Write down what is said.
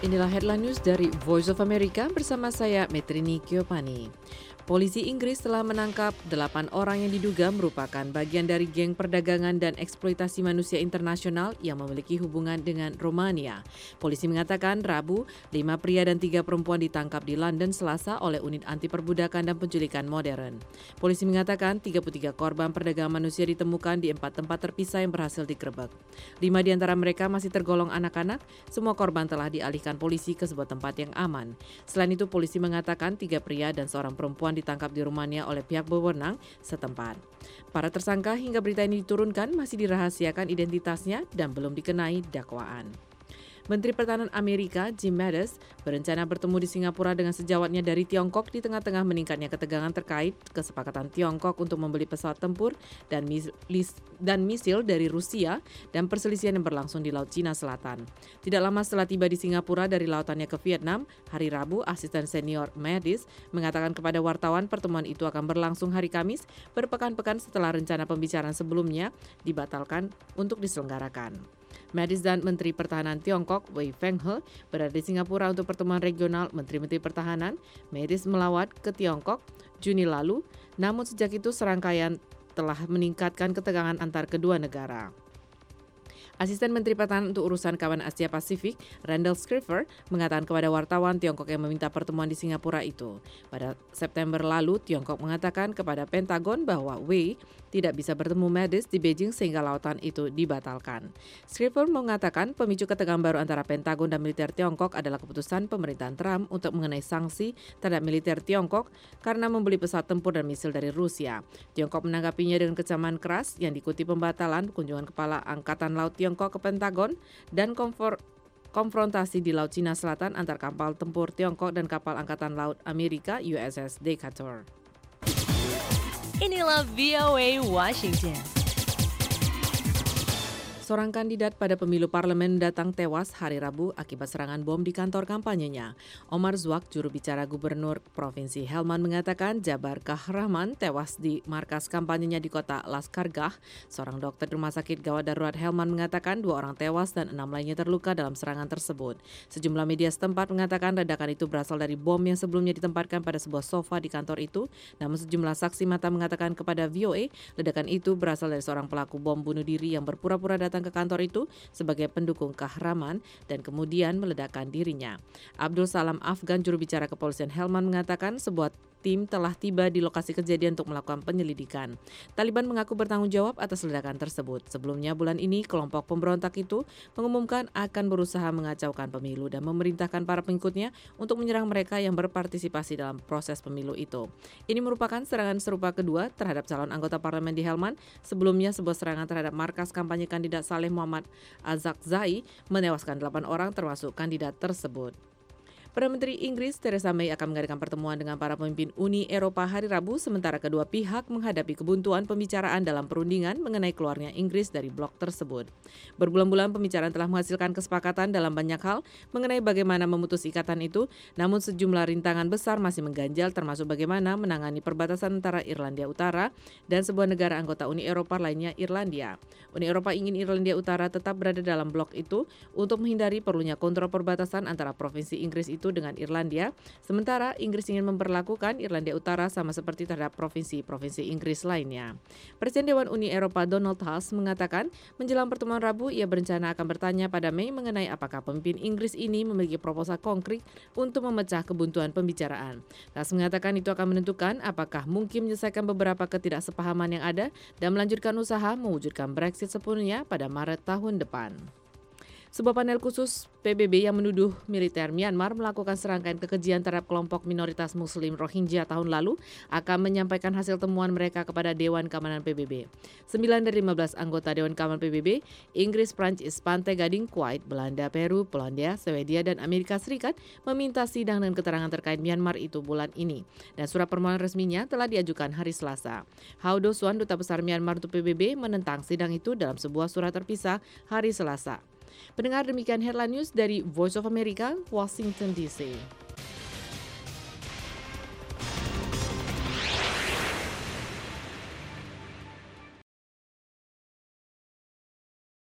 Inilah headline news dari Voice of America bersama saya Metrini Kiopani. Polisi Inggris telah menangkap 8 orang yang diduga merupakan bagian dari geng perdagangan dan eksploitasi manusia internasional yang memiliki hubungan dengan Romania. Polisi mengatakan Rabu, 5 pria dan 3 perempuan ditangkap di London Selasa oleh unit anti perbudakan dan penculikan modern. Polisi mengatakan 33 korban perdagangan manusia ditemukan di 4 tempat terpisah yang berhasil digerebek. 5 di antara mereka masih tergolong anak-anak, semua korban telah dialihkan polisi ke sebuah tempat yang aman. Selain itu, polisi mengatakan 3 pria dan seorang perempuan ditangkap di Rumania oleh pihak berwenang setempat. Para tersangka hingga berita ini diturunkan masih dirahasiakan identitasnya dan belum dikenai dakwaan. Menteri Pertahanan Amerika Jim Mattis berencana bertemu di Singapura dengan sejawatnya dari Tiongkok di tengah-tengah meningkatnya ketegangan terkait kesepakatan Tiongkok untuk membeli pesawat tempur dan misil dari Rusia dan perselisihan yang berlangsung di Laut Cina Selatan. Tidak lama setelah tiba di Singapura dari lautannya ke Vietnam, hari Rabu, asisten senior Mattis mengatakan kepada wartawan pertemuan itu akan berlangsung hari Kamis, berpekan-pekan setelah rencana pembicaraan sebelumnya dibatalkan untuk diselenggarakan. Mattis dan Menteri Pertahanan Tiongkok Wei Fenghe berada di Singapura untuk pertemuan regional Menteri-Menteri Pertahanan. Mattis melawat ke Tiongkok Juni lalu, namun sejak itu serangkaian telah meningkatkan ketegangan antar kedua negara. Asisten Menteri Pertahanan untuk urusan kawanan Asia Pasifik, Randall Schriffer, mengatakan kepada wartawan Tiongkok yang meminta pertemuan di Singapura itu. Pada September lalu, Tiongkok mengatakan kepada Pentagon bahwa Wei tidak bisa bertemu Mattis di Beijing sehingga lautan itu dibatalkan. Schriffer mengatakan pemicu ketegangan baru antara Pentagon dan militer Tiongkok adalah keputusan pemerintahan Trump untuk mengenai sanksi terhadap militer Tiongkok karena membeli pesawat tempur dan misil dari Rusia. Tiongkok menanggapinya dengan kecaman keras yang diikuti pembatalan kunjungan Kepala Angkatan Laut Tiongkok ke Pentagon dan konfrontasi di Laut Cina Selatan antar kapal tempur Tiongkok dan kapal Angkatan Laut Amerika USS Decatur. Inilah VOA Washington. Seorang kandidat pada pemilu parlemen datang tewas hari Rabu akibat serangan bom di kantor kampanyenya. Omar Zwak, juru bicara Gubernur Provinsi Helmand, mengatakan Jabar Kahraman tewas di markas kampanyenya di kota Laskargah. Seorang dokter di Rumah Sakit Gawat Darurat Helmand mengatakan 2 orang tewas dan 6 lainnya terluka dalam serangan tersebut. Sejumlah media setempat mengatakan ledakan itu berasal dari bom yang sebelumnya ditempatkan pada sebuah sofa di kantor itu. Namun sejumlah saksi mata mengatakan kepada VOA, ledakan itu berasal dari seorang pelaku bom bunuh diri yang berpura-pura datang ke kantor itu sebagai pendukung Kahraman dan kemudian meledakkan dirinya. Abdul Salam Afgan, juru bicara kepolisian Helmand, mengatakan sebuah tim telah tiba di lokasi kejadian untuk melakukan penyelidikan. Taliban mengaku bertanggung jawab atas ledakan tersebut. Sebelumnya bulan ini, kelompok pemberontak itu mengumumkan akan berusaha mengacaukan pemilu dan memerintahkan para pengikutnya untuk menyerang mereka yang berpartisipasi dalam proses pemilu itu. Ini merupakan serangan serupa kedua terhadap calon anggota parlemen di Helmand. Sebelumnya, sebuah serangan terhadap markas kampanye kandidat Saleh Muhammad Azakzai menewaskan 8 orang termasuk kandidat tersebut. Perdana Menteri Inggris Theresa May akan mengadakan pertemuan dengan para pemimpin Uni Eropa hari Rabu, sementara kedua pihak menghadapi kebuntuan pembicaraan dalam perundingan mengenai keluarnya Inggris dari blok tersebut. Berbulan-bulan pembicaraan telah menghasilkan kesepakatan dalam banyak hal mengenai bagaimana memutus ikatan itu, namun sejumlah rintangan besar masih mengganjal, termasuk bagaimana menangani perbatasan antara Irlandia Utara dan sebuah negara anggota Uni Eropa lainnya, Irlandia. Uni Eropa ingin Irlandia Utara tetap berada dalam blok itu untuk menghindari perlunya kontrol perbatasan antara provinsi Inggris itu dengan Irlandia, sementara Inggris ingin memperlakukan Irlandia Utara sama seperti terhadap provinsi-provinsi Inggris lainnya. Presiden Dewan Uni Eropa Donald Tusk mengatakan menjelang pertemuan Rabu ia berencana akan bertanya pada May mengenai apakah pemimpin Inggris ini memiliki proposal konkret untuk memecah kebuntuan pembicaraan. Tusk mengatakan itu akan menentukan apakah mungkin menyelesaikan beberapa ketidaksepahaman yang ada dan melanjutkan usaha mewujudkan Brexit sepenuhnya pada Maret tahun depan. Sebuah panel khusus PBB yang menuduh militer Myanmar melakukan serangkaian kekejian terhadap kelompok minoritas Muslim Rohingya tahun lalu akan menyampaikan hasil temuan mereka kepada Dewan Keamanan PBB. 9 dari 15 anggota Dewan Keamanan PBB, Inggris, Prancis, Pantai Gading, Kuwait, Belanda, Peru, Polandia, Swedia, dan Amerika Serikat meminta sidang dan keterangan terkait Myanmar itu bulan ini. Dan surat permohonan resminya telah diajukan hari Selasa. Hau Do-swan, Duta Besar Myanmar untuk PBB, menentang sidang itu dalam sebuah surat terpisah hari Selasa. Pendengar, demikian headline news dari Voice of America, Washington DC.